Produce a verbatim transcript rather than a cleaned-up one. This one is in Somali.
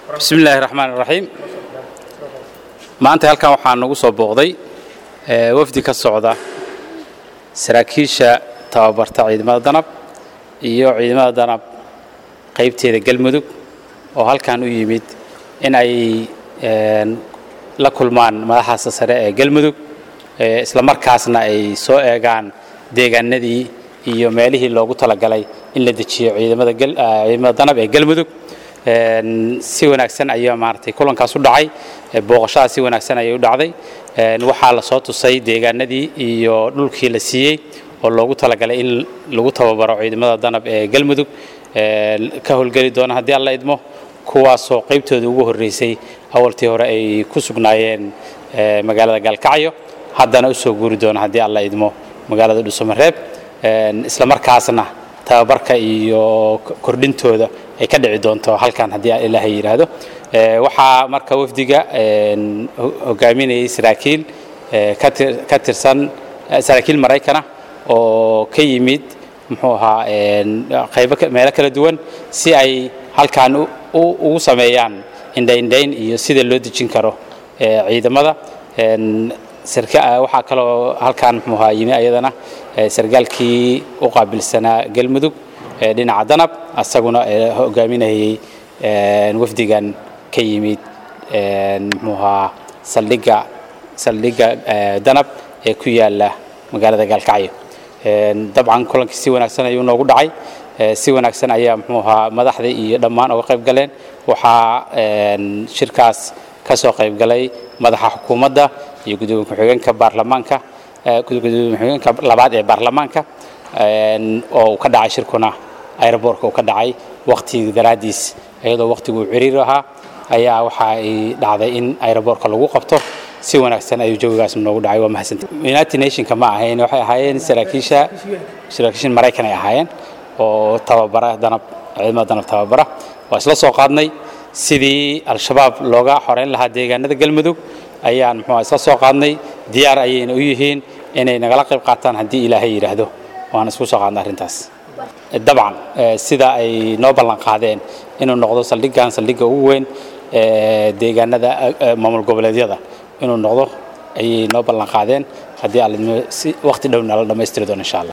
بسم الله الرحمن الرحيم maanta halkan waxaan nagu soo booqday wafdi ka socda saraakiisha tababarta ciidamada danab iyo ciidamada danab qaybteeda galmudug oo halkan u yimid in ay la kulmaan madaxda sare ee galmudug isla markaasna ay soo eegaan deegaanadii iyo meelihii loogu talagalay in la dejiyo ciidamada ciidamada danab ee galmudug si wanaagsan ayaa maartay kulankaas u dhacay booqashada si wanaagsan ayay u dhacday waxa la soo tusay deegaanadii iyo dhulkii la siiyay oo loogu talagalay in lagu tababaro ciidamada danab ee galmudug ka howlgali doona hadii alla idmo kuwaas oo qaybtooda ugu horeysay awaltii hore ay ku sugnaayeen magaalada Galkacyo haddana u soo guuri doona hadii alla idmo magaalada Dhuusamareeb isla markaasna tababarka iyo kordhintooda ay ka dhici doonto halkan hadii Ilaahay yiraahdo waxa marka wafdiga hogaaminayay saraakiil ka tirsan saraakiil Mareykan oo ka yimid muxuu ahaa qaybo meel kala duwan si ay halkan ugu sameeyaan indhayn iyo sida loo dejin karo ciidamada sarkaa waxa kale oo halkan muxuu ahaa yimid ayadana sargaalkii u qaabilsanaa galmudug dhinaca danab asaguna hogaaminayay wafdigan ka yimid muxuu ahaa saldhiga saldhiga danab ee ku yaala magaalada Galkacyo dabcan kulankii si wanaagsan ayuu noogu dhacay si wanaagsan ayaa muxuu ahaa madaxda iyo dhammaan uga qayb galeen waxa shirkaas ka soo qayb galay madaxa xukuumadda iyo gudoomiye ku-xigeenka baarlamaanka gudoomiye ku-xigeenka labaad ee baarlamaanka oo ka dhacay shirkuna airportka oo ka dhacay waqtigii daraadiis ayadoo waqtigu ciriir ahaa ayaa waxa ay dhacday in airportka lagu qabto si wanaagsan ayuu joogaas noogu dhacay waa mahadsantahay United Nations ma ahayn waxay ahaayeen saraakiisha saraakiisha Mareykan ay ahaayeen oo tababara danab ciidamada danab tababara waa isla soo qaadnay sidii al-shabaab looga xoreyn lahaa deegaanada galmudug ayaan muxuu isla soo qaadnay diyaar ayayna u yihiin inay nagala qayb qaataan hadii Ilaahay yiraahdo waan isku soo qaadnay arintaas dabcan sida ay noo ballan qaadeen inuu noqdo saldhigan saldhiga ugu weyn ee deegaanada maamul goboleedyada inuu noqdo ay noo ballan qaadeen hadii aan si waqti dhow nala dhameystiro doon insha Allah